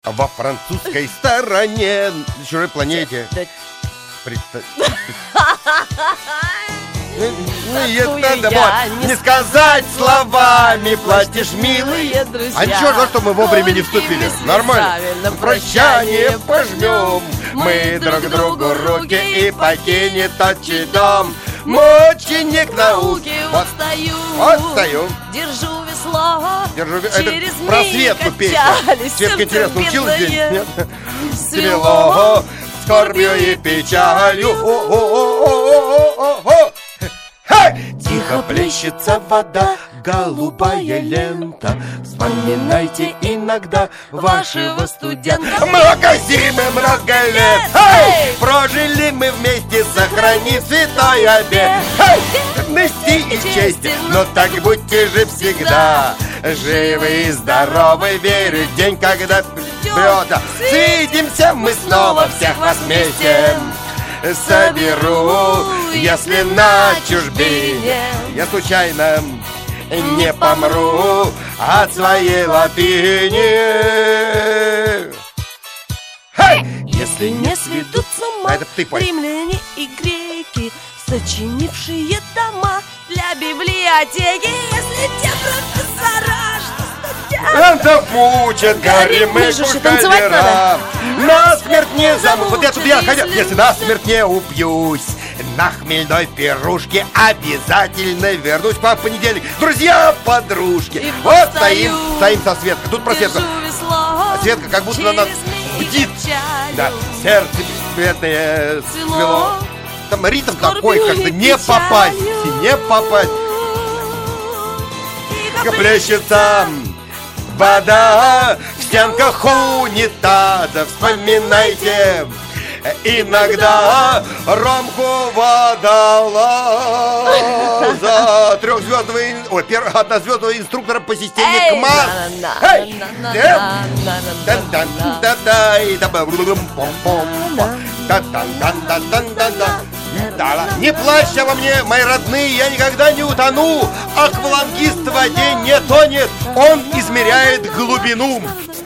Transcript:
во французской стороне, на чужой планете. Не сказать словами, платишь, милые друзья. А ничего, за что мы вовремя не вступили. Нормально. Прощание пожмем мы друг другу руки, и покинет отчий дом мученик науки. Вот стою. Держу весло. Это про Светку песня. Светка, интересно, училась здесь? Нет? Свело скорбью и печалью. Тихо плещется вода, голубая лента. Вспоминайте иногда вашего студента. Много зим и много лет прожили мы вместе, сохранив святой обет верности и чести. Но так будьте же всегда живы и здоровы. Верю в день, когда придет. Свидимся мы снова, всех вас вместе соберу, если на чужбине я случайно не помру от своей латыни. Если не сведут с ума римляне и греки, сочинившие дома для библиотеки, если те профессора, студентов мучат горемыку кавера, насмерть не замут. Вот я туда хотел. Если насмерть не упьюсь, на хмельной пирушке обязательно вернусь по понедельник. Друзья, подружки. Вот стоим со Светкой. Тут про Светку. А Светка как будто на нас бдит. Да, сердце бесцветное свело. Там ритм такой, как-то не попасть. Плещется вода в стенках унитаза. Вспоминайте иногда Ромку Водолаза, однозвездного инструктора по системе КМАЗ. Не плачь обо мне, мои родные, я никогда не утону. Аквалангист в воде не тонет, он измеряет глубину.